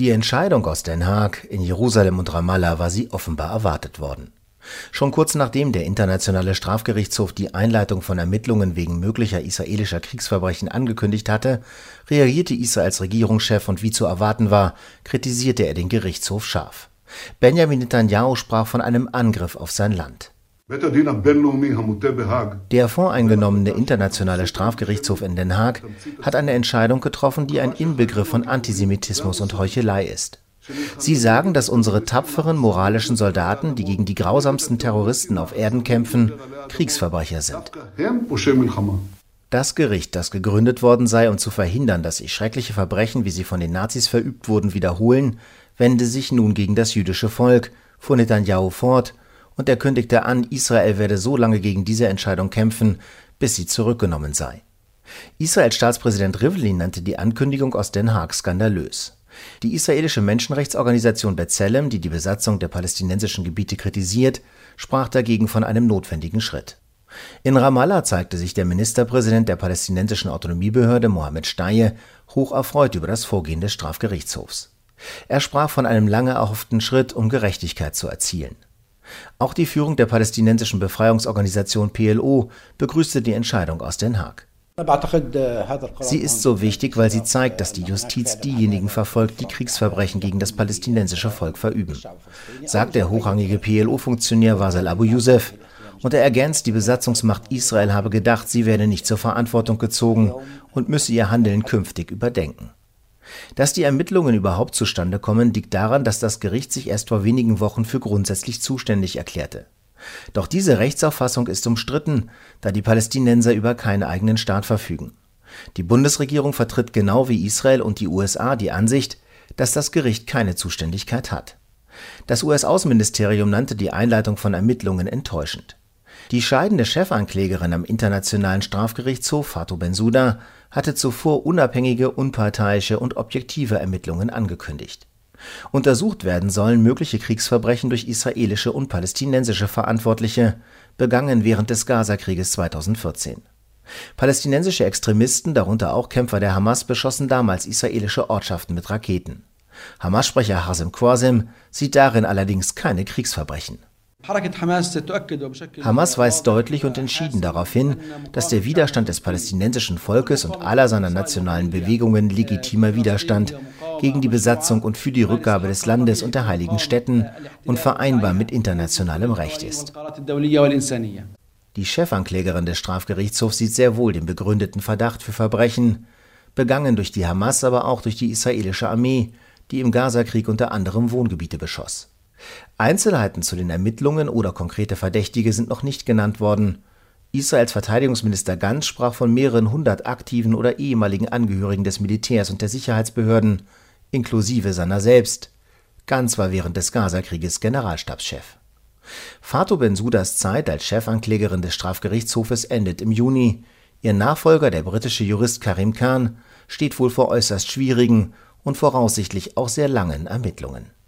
Die Entscheidung aus Den Haag, in Jerusalem und Ramallah war sie offenbar erwartet worden. Schon kurz nachdem der Internationale Strafgerichtshof die Einleitung von Ermittlungen wegen möglicher israelischer Kriegsverbrechen angekündigt hatte, reagierte Israels Regierungschef und wie zu erwarten war, kritisierte er den Gerichtshof scharf. Benjamin Netanyahu sprach von einem Angriff auf sein Land. Der voreingenommene Internationale Strafgerichtshof in Den Haag hat eine Entscheidung getroffen, die ein Inbegriff von Antisemitismus und Heuchelei ist. Sie sagen, dass unsere tapferen moralischen Soldaten, die gegen die grausamsten Terroristen auf Erden kämpfen, Kriegsverbrecher sind. Das Gericht, das gegründet worden sei, um zu verhindern, dass sich schreckliche Verbrechen, wie sie von den Nazis verübt wurden, wiederholen, wende sich nun gegen das jüdische Volk, fuhr Netanyahu fort, und er kündigte an, Israel werde so lange gegen diese Entscheidung kämpfen, bis sie zurückgenommen sei. Israels Staatspräsident Rivlin nannte die Ankündigung aus Den Haag skandalös. Die israelische Menschenrechtsorganisation B'Tselem, die die Besatzung der palästinensischen Gebiete kritisiert, sprach dagegen von einem notwendigen Schritt. In Ramallah zeigte sich der Ministerpräsident der palästinensischen Autonomiebehörde Mohammed Shtayyeh hoch erfreut über das Vorgehen des Strafgerichtshofs. Er sprach von einem lange erhofften Schritt, um Gerechtigkeit zu erzielen. Auch die Führung der palästinensischen Befreiungsorganisation PLO begrüßte die Entscheidung aus Den Haag. Sie ist so wichtig, weil sie zeigt, dass die Justiz diejenigen verfolgt, die Kriegsverbrechen gegen das palästinensische Volk verüben, sagt der hochrangige PLO-Funktionär Wasel Abu Youssef. Und er ergänzt, die Besatzungsmacht Israel habe gedacht, sie werde nicht zur Verantwortung gezogen und müsse ihr Handeln künftig überdenken. Dass die Ermittlungen überhaupt zustande kommen, liegt daran, dass das Gericht sich erst vor wenigen Wochen für grundsätzlich zuständig erklärte. Doch diese Rechtsauffassung ist umstritten, da die Palästinenser über keinen eigenen Staat verfügen. Die Bundesregierung vertritt genau wie Israel und die USA die Ansicht, dass das Gericht keine Zuständigkeit hat. Das US-Außenministerium nannte die Einleitung von Ermittlungen enttäuschend. Die scheidende Chefanklägerin am Internationalen Strafgerichtshof, Fatou Bensouda, hatte zuvor unabhängige, unparteiische und objektive Ermittlungen angekündigt. Untersucht werden sollen mögliche Kriegsverbrechen durch israelische und palästinensische Verantwortliche, begangen während des Gazakrieges 2014. Palästinensische Extremisten, darunter auch Kämpfer der Hamas, beschossen damals israelische Ortschaften mit Raketen. Hamas-Sprecher Hazem Qasem sieht darin allerdings keine Kriegsverbrechen. Hamas weist deutlich und entschieden darauf hin, dass der Widerstand des palästinensischen Volkes und aller seiner nationalen Bewegungen legitimer Widerstand gegen die Besatzung und für die Rückgabe des Landes und der heiligen Stätten und vereinbar mit internationalem Recht ist. Die Chefanklägerin des Strafgerichtshofs sieht sehr wohl den begründeten Verdacht für Verbrechen, begangen durch die Hamas, aber auch durch die israelische Armee, die im Gazakrieg unter anderem Wohngebiete beschoss. Einzelheiten zu den Ermittlungen oder konkrete Verdächtige sind noch nicht genannt worden. Israels Verteidigungsminister Gantz sprach von mehreren hundert aktiven oder ehemaligen Angehörigen des Militärs und der Sicherheitsbehörden, inklusive seiner selbst. Gantz war während des Gazakrieges Generalstabschef. Fatou Bensoudas Zeit als Chefanklägerin des Strafgerichtshofes endet im Juni. Ihr Nachfolger, der britische Jurist Karim Khan, steht wohl vor äußerst schwierigen und voraussichtlich auch sehr langen Ermittlungen.